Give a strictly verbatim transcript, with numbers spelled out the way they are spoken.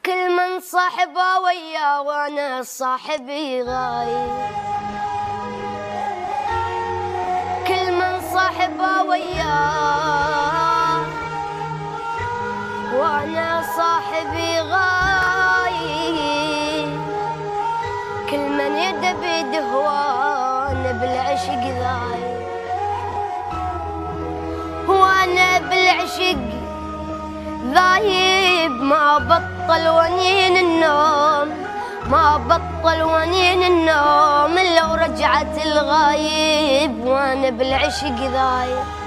كل من صاحبه وياه وانا صاحبي غايب، كل من صاحبه وياه وانا صاحبي غايب، كل من يده بيده وانا بالعشق ذايب، وانا بالعشق ذايب ما بطل ونين النوم، ما بطل ونين النوم لو رجعت الغايب، وانا بالعشق ذايب.